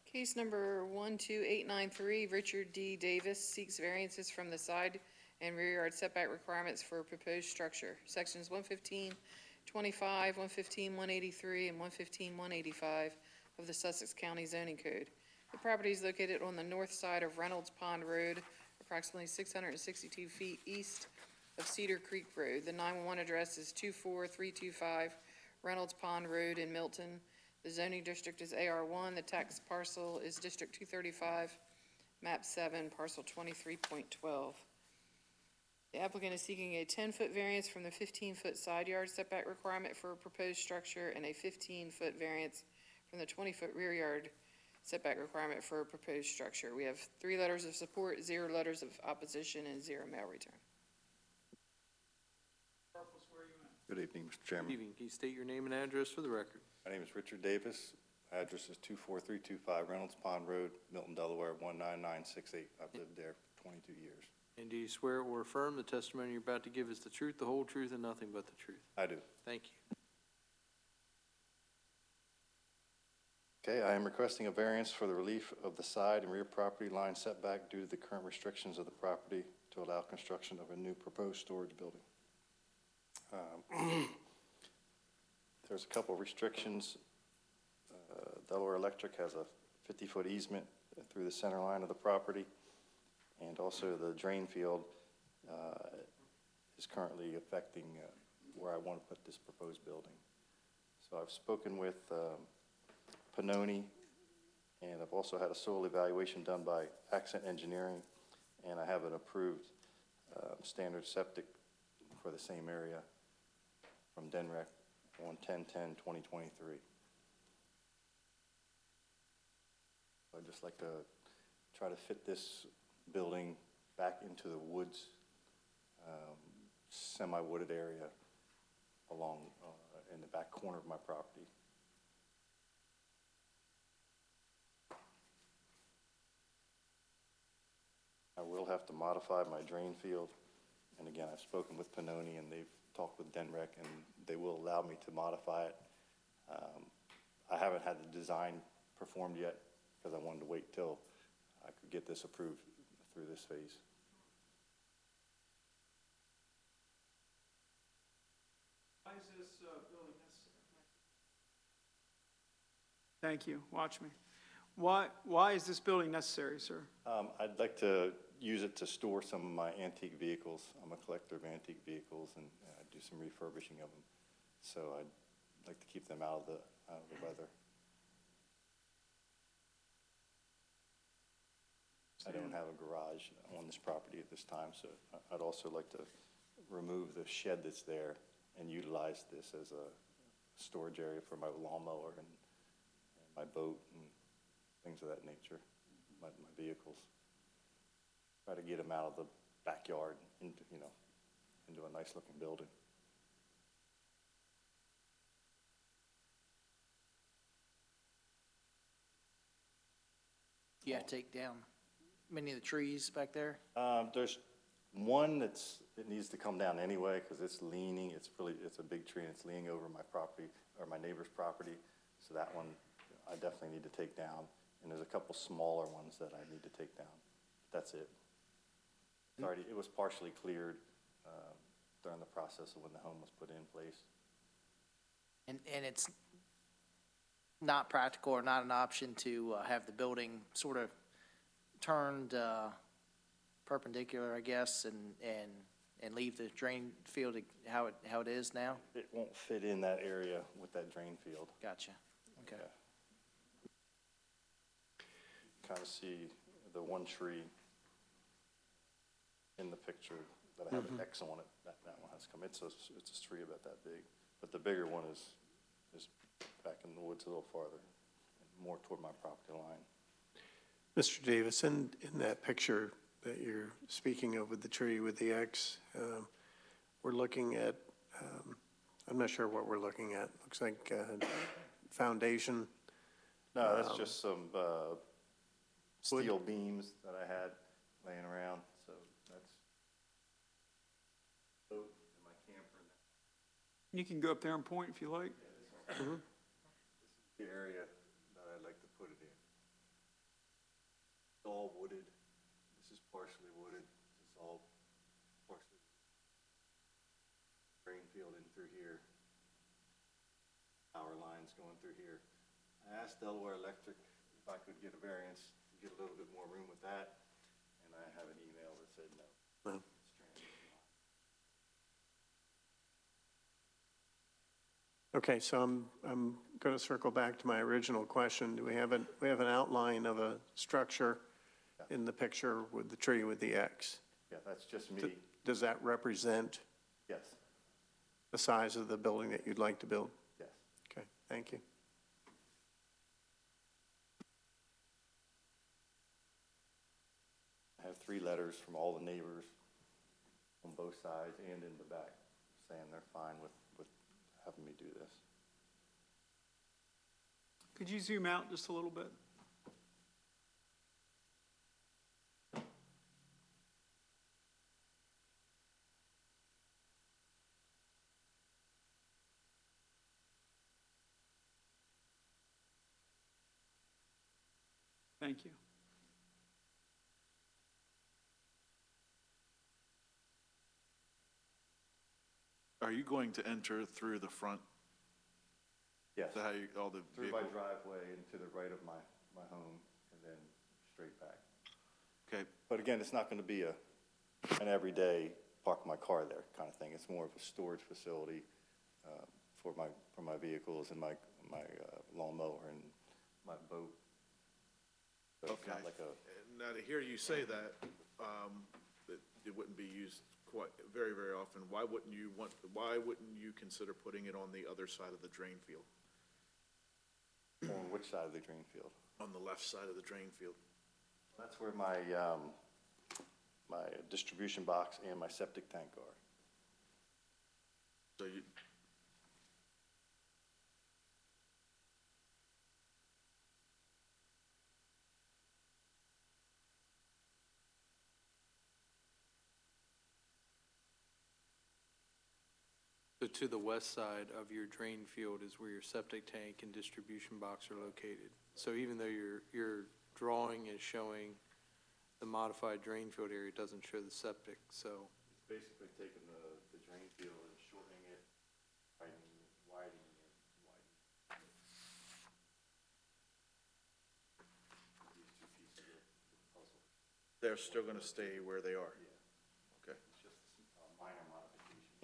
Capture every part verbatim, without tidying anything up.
Case number one two eight nine three, Richard D. Davis seeks variances from the side and rear yard setback requirements for a proposed structure. Sections one fifteen twenty-five, one fifteen one eighty-three, and one fifteen one eighty-five of the Sussex County Zoning Code. The property is located on the north side of Reynolds Pond Road, approximately six hundred sixty-two feet east of Cedar Creek Road. The nine one one address is two four three two five Reynolds Pond Road in Milton. The zoning district is A R one. The tax parcel is District two thirty-five, map seven, parcel twenty-three point twelve. The applicant is seeking a ten-foot variance from the fifteen-foot side yard setback requirement for a proposed structure and a fifteen-foot variance from the twenty-foot rear yard setback requirement for a proposed structure. We have three letters of support, zero letters of opposition, and zero mail return. Good evening, Mister Chairman. Good evening. Can you state your name and address for the record? My name is Richard Davis. Address is two four three two five Reynolds Pond Road, Milton, Delaware, one nine nine six eight. I've lived there for twenty-two years. And do you swear or affirm the testimony you're about to give is the truth, the whole truth, and nothing but the truth? I do. Thank you. Okay, I am requesting a variance for the relief of the side and rear property line setback due to the current restrictions of the property to allow construction of a new proposed storage building. Um, there's a couple of restrictions. Uh, Delaware Electric has a fifty-foot easement through the center line of the property, and also the drain field uh, is currently affecting uh, where I want to put this proposed building. So I've spoken with um, Pannoni, and I've also had a soil evaluation done by Accent Engineering, and I have an approved uh, standard septic for the same area from D N R E C on ten ten twenty twenty-three. I'd just like to try to fit this building back into the woods, um, semi-wooded area along uh, in the back corner of my property. I will have to modify my drain field, and again, I've spoken with Pannoni, and they've talked with D N R E C, and they will allow me to modify it. Um, I haven't had the design performed yet because I wanted to wait till I could get this approved through this phase. Why is this uh, building necessary? Thank you. Watch me. Why, why is this building necessary, sir? Um, I'd like to use it to store some of my antique vehicles. I'm a collector of antique vehicles, and I do some refurbishing of them. So I'd like to keep them out of the, out of the weather. I don't have a garage on this property at this time, so I'd also like to remove the shed that's there and utilize this as a storage area for my lawnmower and, and my boat and things of that nature, my, my vehicles. Try to get them out of the backyard into, you know, into a nice looking building. You have to take down many of the trees back there? Um, there's one that's, it needs to come down anyway because it's leaning. It's really, it's a big tree and it's leaning over my property or my neighbor's property. So that one I definitely need to take down. And there's a couple smaller ones that I need to take down. That's it. It's already, it was partially cleared uh, during the process of when the home was put in place. And, and it's not practical or not an option to uh, have the building sort of turned uh, perpendicular, I guess, and, and, and leave the drain field how it, how it is now? It won't fit in that area with that drain field. Gotcha. Okay. Yeah. Kind of see the one tree in the picture that I have Mm-hmm. an X on it. That, that one has come. It's a, it's a tree about that big. But the bigger one is, is back in the woods a little farther, more toward my property line. Mister Davis, in, in that picture that you're speaking of with the tree with the X, um, we're looking at, um, I'm not sure what we're looking at. Looks like uh, foundation. No, that's Um, just some uh, steel beams that I had laying around. So that's boat and my camper. You can go up there and point if you like. Yeah, this, is, mm-hmm. This is the area that I'd like to put it in. all wooded. This is partially wooded. It's all partially drain field in through here. Power lines going through here. I asked Delaware Electric if I could get a variance, to get a little bit more room with that, and I have an email that said no. No. It's transmission line. Okay, so I'm, I'm going to circle back to my original question. Do we have an, we have an outline of a structure in the picture with the tree with the X? Yeah, that's just me. D- Does that represent Yes, the size of the building that you'd like to build? yes. Okay, thank you. I have three letters from all the neighbors on both sides and in the back saying they're fine with, with having me do this. Could you zoom out just a little bit? Thank you. Are you going to enter through the front? Yes, Is that how you, all the through my vehicles? driveway and to the right of my, my home and then straight back. Okay, But again, it's not going to be a, an everyday park my car there kind of thing. It's more of a storage facility uh, for my, for my vehicles and my, my uh, lawnmower and my boat. So it's not okay. like a, Now, to hear you say that, um, that it wouldn't be used quite, very, very often, why wouldn't you want, why wouldn't you consider putting it on the other side of the drain field? on which side of the drain field? On the left side of the drain field? That's where my, um, my distribution box and my septic tank are. So you, So to the west side of your drain field is where your septic tank and distribution box are located. So even though your, your drawing is showing the modified drain field area, it doesn't show the septic, so. It's basically taking the, the drain field and shortening it, widening it, widening it, widening it. These two pieces of the puzzle. they're still gonna stay where they are? Yeah. Okay. It's just a minor modification.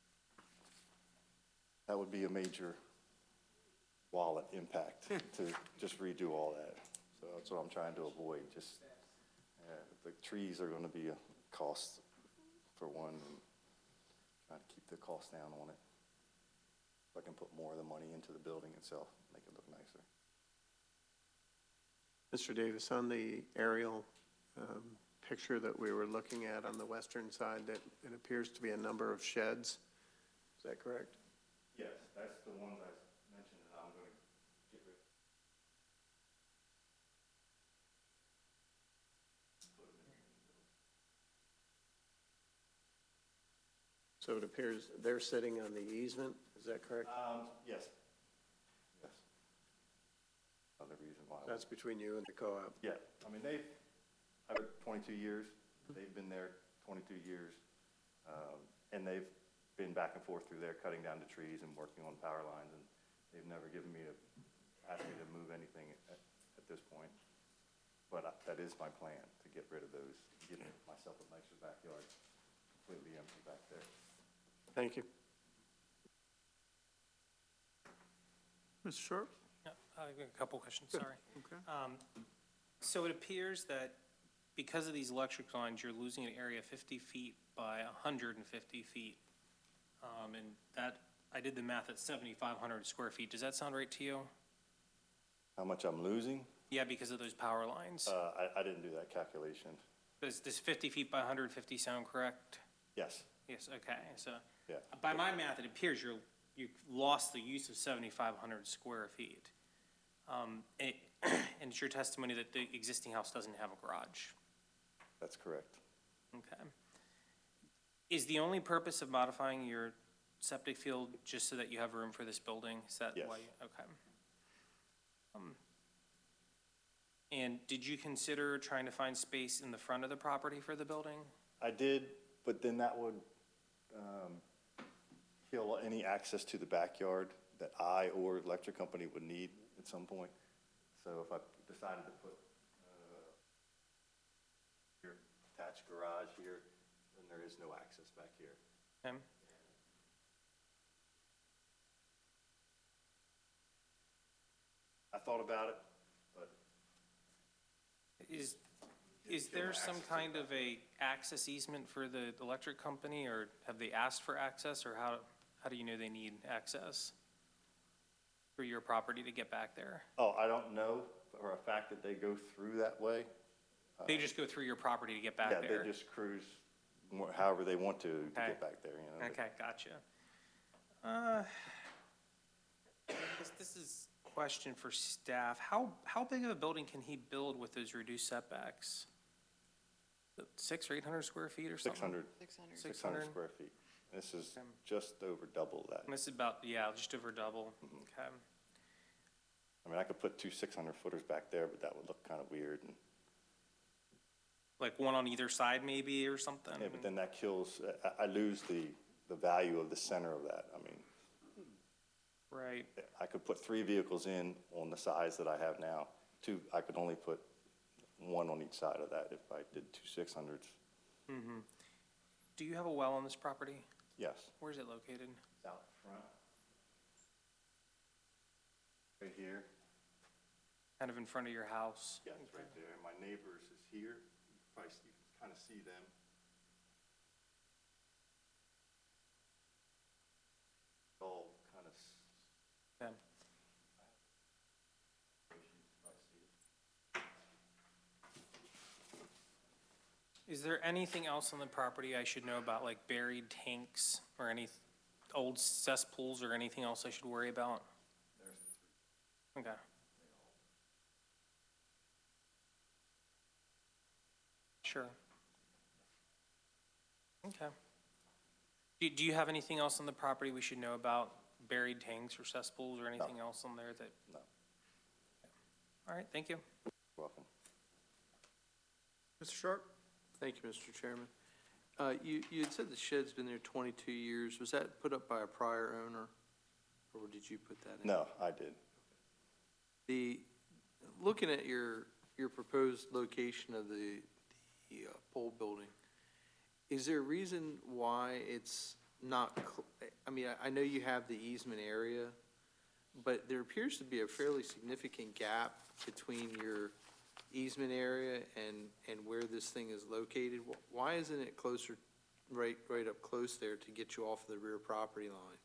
That would be a major wallet impact to just redo all that. So that's what I'm trying to avoid, just, uh, the trees are gonna be a cost for one, and trying to keep the cost down on it. If I can put more of the money into the building itself, make it look nicer. Mister Davis, on the aerial um, picture that we were looking at on the western side, that it appears to be a number of sheds. Is that correct? Yes, that's the ones I mentioned that I'm gonna get rid of. So it appears they're sitting on the easement, is that correct? Um, yes. Yes. Another reason why. That's between you and the co-op. Yeah, I mean, they've, I've been twenty-two years, they've been there twenty-two years, um, and they've been back and forth through there, cutting down the trees and working on power lines, and they've never given me a, asked me to move anything at, at this point. But I- that is my plan, to get rid of those, give myself a nicer backyard, completely empty back there. Thank you. Mister Sharp? Yeah, I've got a couple questions, sorry. Okay. Um, So it appears that because of these electric lines, you're losing an area fifty feet by one hundred fifty feet. Um, And that, I did the math at seventy-five hundred square feet. Does that sound right to you? How much I'm losing? Yeah, because of those power lines. Uh, I, I didn't do that calculation. Does this fifty feet by one hundred fifty sound correct? Yes, Yes, okay, so. yeah. By my math, it appears you're, you've lost the use of seventy-five hundred square feet. Um, And and it's your testimony that the existing house doesn't have a garage. That's correct. Okay. Is the only purpose of modifying your septic field just so that you have room for this building? Is that Yes. why? you- Okay. Um, And did you consider trying to find space in the front of the property for the building? I did, but then that would um, kill any access to the backyard that I or electric company would need at some point. So if I decided to put uh, your attached garage here, then there is no access back here. Okay. I thought about it, but Is, is there some kind of a access easement for the electric company, or have they asked for access, or how, how do you know they need access for your property to get back there? oh, I don't know for a fact that they go through that way. They just go through your property to get back Yeah, there? they just cruise more- however they want to to Okay. get back there, you know. Okay, gotcha. Uh, I guess this is a question for staff. How, how big of a building can he build with those reduced setbacks? Six or eight hundred square feet or something? Six hundred, Six hundred. six hundred square feet. This is Okay. just over double that. And this is about, yeah, just over double. Mm-hmm. Okay. I mean, I could put two six hundred footers back there, but that would look kind of weird. And, Like one on either side maybe or something? yeah, but then that kills, I, I lose the, the value of the center of that. I mean, Right. I could put three vehicles in on the size that I have now. Two, I could only put one on each side of that if I did two six hundreds. Mm-hmm. Do you have a well on this property? Yes. Where is it located? Out front. Right here. Kind of in front of your house? Yeah, it's right there. My neighbors is here. You can probably see, kind of see them. All kind of. Okay. Is there anything else on the property I should know about, like buried tanks or any old cesspools or anything else I should worry about? Okay. Sure. Okay. Do, do you have anything else on the property we should know about, buried tanks or cesspools or anything else on there that? No. All right, thank you. Welcome. Mister Sharp? Thank you, Mister Chairman. Uh, you, you had said the shed's been there twenty-two years. Was that put up by a prior owner, or did you put that in? No, I did. The, looking at your, your proposed location of the, the uh, pole building, is there a reason why it's not, cl- I mean, I, I know you have the easement area, but there appears to be a fairly significant gap between your easement area and, and where this thing is located. Wh- Why isn't it closer, right, right up close there to get you off the rear property line?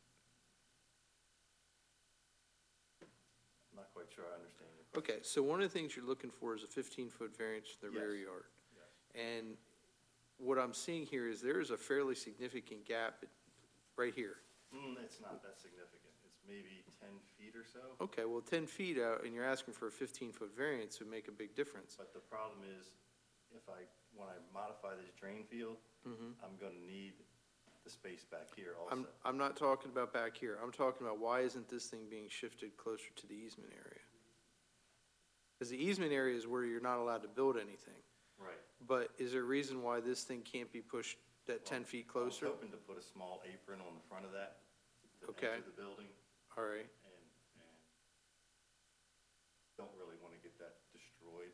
I'm not quite sure I understand you. Okay, so one of the things you're looking for is a fifteen-foot variance to the rear Yes. yard. And what I'm seeing here is there is a fairly significant gap right here. Mm, it's not that significant. It's maybe ten feet or so. Okay, well, ten feet out, and you're asking for a fifteen-foot variance would make a big difference. But the problem is, if I, when I modify this drain field, I'm gonna need the space back here I'm, also. I'm not talking about back here. I'm talking about why isn't this thing being shifted closer to the easement area? Because the easement area is where you're not allowed to build anything. Right. But is there a reason why this thing can't be pushed that ten feet I was closer? hoping to put a small apron on the front of that to Okay. enter the building, All right, and, and don't really wanna get that destroyed.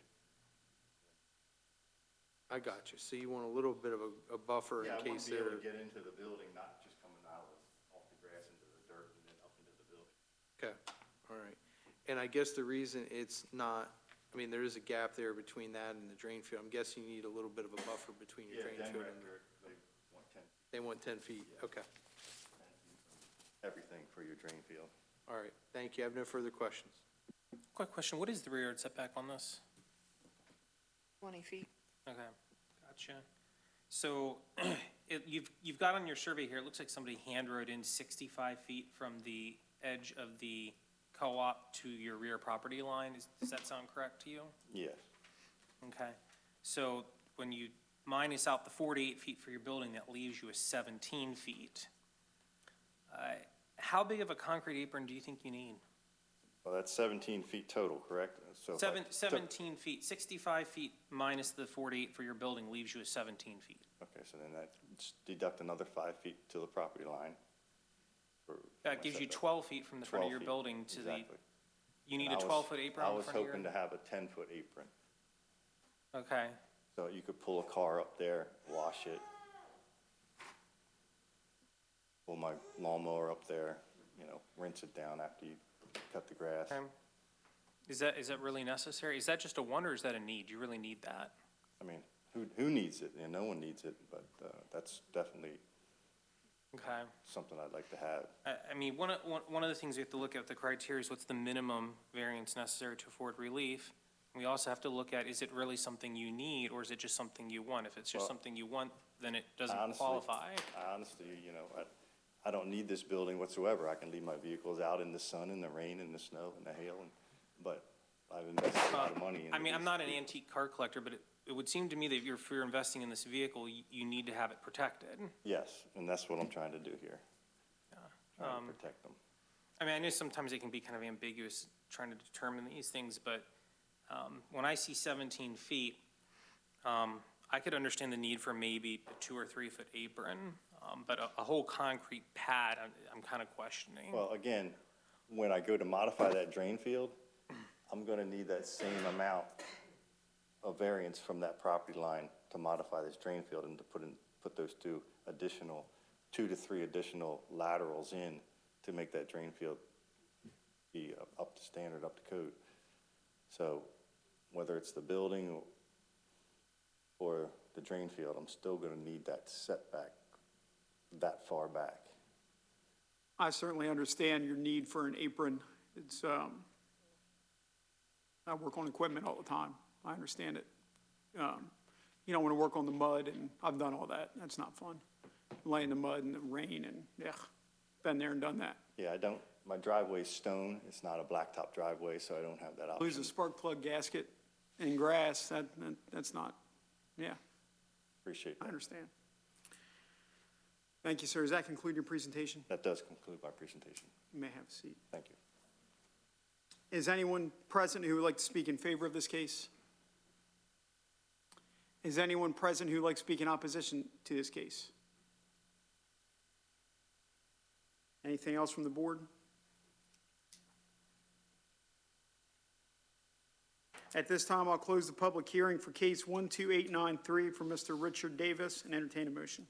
I got you. So you want a little bit of a, a buffer Yeah, in I wanna case be able there. to get into the building, not just coming out of, off the grass into the dirt and then up into the building. Okay, all right. And I guess the reason it's not, I mean, there is a gap there between that and the drain field. I'm guessing you need a little bit of a buffer between your Yeah, drain field and, Denver, they want ten, they want ten feet. Okay, ten feet from everything for your drain field. all right. Thank you. I have no further questions. Quick question, what is the rear yard setback on this? Twenty feet. Okay, gotcha. So, it, you've, you've got on your survey here, it looks like somebody hand wrote in sixty-five feet from the edge of the co-op to your rear property line. Is, does that sound correct to you? Yes. Okay, so when you minus out the forty-eight feet for your building, that leaves you with seventeen feet. Uh, How big of a concrete apron do you think you need? Well, that's seventeen feet total, correct? So if I Seven, took- seventeen feet, sixty-five feet minus the forty-eight for your building leaves you with seventeen feet. Okay, so then that, just deduct another five feet to the property line. for- for That my gives you setback. twelve feet from the front of twelve your feet, building to the, exactly. you need And a I was- twelve-foot apron I on the was front of hoping to your? have a ten-foot apron, Okay, so you could pull a car up there, wash it, pull my lawnmower up there, you know, rinse it down after you cut the grass. okay. Is that, is that really necessary? Is that just a want or is that a need? You really need that? I mean, who, who needs it? And no one needs it, but, uh, that's definitely Okay. something I'd like to have. I, I mean, one of, one, one of the things we have to look at, the criteria is what's the minimum variance necessary to afford relief? We also have to look at, is it really something you need, or is it just something you want? If it's just Well, something you want, then it doesn't honestly- qualify. Honestly, you know, I, I don't need this building whatsoever. I can leave my vehicles out in the sun and the rain and the snow and the hail, and, but I've invested a lot of money into I mean, I'm these not an vehicles. antique car collector, but it, it would seem to me that if you're, if you're investing in this vehicle, you, you need to have it protected. Yes, and that's what I'm trying to do here. Trying Um, to protect them. I mean, I know sometimes it can be kind of ambiguous trying to determine these things, but um, when I see seventeen feet, um, I could understand the need for maybe a two or three foot apron, um, but a, a whole concrete pad, I'm, I'm kind of questioning. Well, again, when I go to modify that drain field, I'm gonna need that same amount of variance from that property line to modify this drain field and to put in, put those two additional, two to three additional laterals in to make that drain field be uh, up to standard, up to code. So whether it's the building or the drain field, I'm still gonna need that setback that far back. I certainly understand your need for an apron. It's, um, I work on equipment all the time. I understand it. Um, you don't want to work on the mud, and I've done all that. That's not fun. Lay in the mud and the rain, and, yeah, been there and done that. Yeah, I don't, my driveway's stone, it's not a blacktop driveway, so I don't have that option. Lose a spark plug gasket in grass, that, that, that's not, yeah, Appreciate I that. understand. Thank you, sir. Does that conclude your presentation? That does conclude my presentation. You may have a seat. Thank you. Is anyone present who would like to speak in favor of this case? Is anyone present who would like to speak in opposition to this case? Anything else from the board? At this time, I'll close the public hearing for case one two eight nine three for Mister Richard Davis and entertain a motion.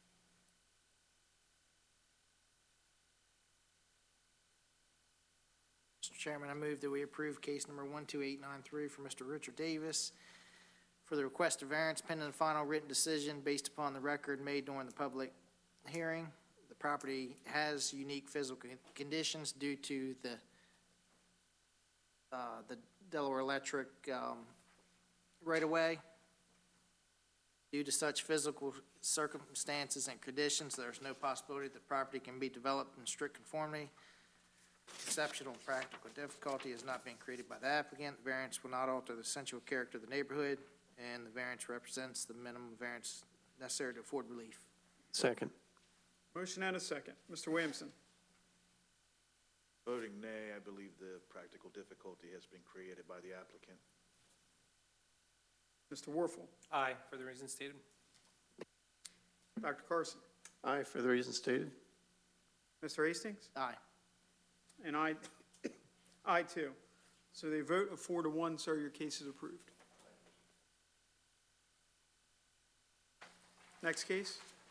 Mister Chairman, I move that we approve case number one two eight nine three for Mister Richard Davis for the request of variance pending the final written decision based upon the record made during the public hearing. The property has unique physical con- conditions due to the, uh, the Delaware Electric, um, right-of-way. Due to such physical circumstances and conditions, there is no possibility that the property can be developed in strict conformity. Exceptional practical difficulty is not being created by the applicant. The variance will not alter the essential character of the neighborhood, and the variance represents the minimum variance necessary to afford relief. Second. Motion and a second. Mister Williamson. Voting nay, I believe the practical difficulty has been created by the applicant. Mister Warfel. Aye, for the reasons stated. Doctor Carson. Aye, for the reasons stated. Mister Hastings. Aye. And I, I too. So they vote of four to one, sir, your case is approved. Next case?